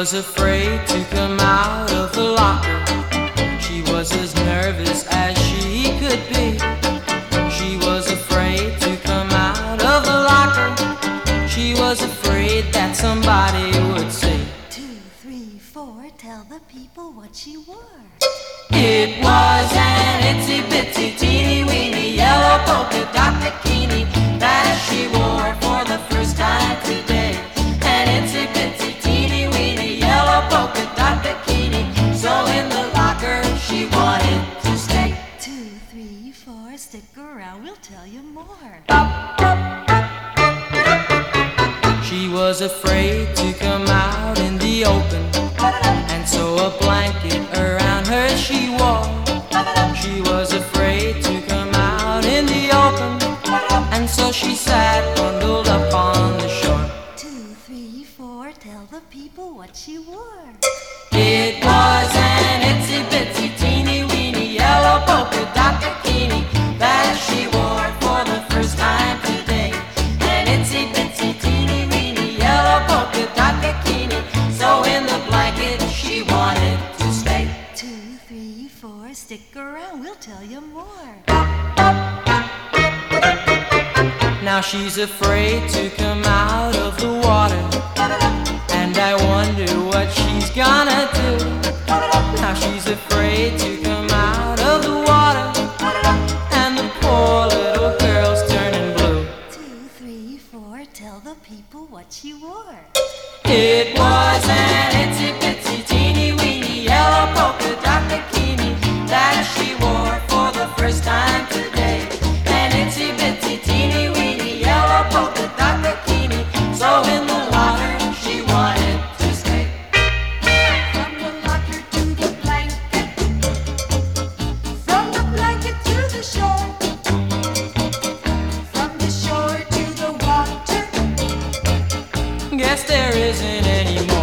was afraid to come out of the locker. She was as nervous as she could be. She was afraid to come out of the locker. She was afraid that somebody would say, 2, 3, 4, tell the people what she wore. It was an itsy bitsy teeny weeny yellow polka dot bikini that she wore for the first time today. An itsy bitsy teeny weeny yellow polka dot bikini. So in the locker she wanted to stay. 2, 3, 4, stick around, we'll tell you more. She was afraid to come out in the open, and so a blanket around her she wore. She was afraid to come out in the open, and so she sat bundled up on the shore. 2, 3, 4, tell the people what she wore. It was an itsy bitsy teeny weeny yellow polka dot bikini that she wore for the first time today. An itsy bitsy teeny weeny yellow polka dot bikini. So in the blanket she wanted to stay. 2, 3, 4, stick around, we'll tell you more. Now she's afraid to come out of the water, and I wonder what she's gonna do. Now she's afraid to come out of the water, and the poor little girl's turning blue. 2, 3, 4, tell the people what she wore. It was an itsy bitsy teeny weeny yellow polka dot bikini that she wore for the first time today. An itsy bitsy teeny weeny yellow polka dot bikini. So in the water she wanted to stay. From the locker to the blanket, from the blanket to the shore, from the shore to the water. Guess there isn't any more.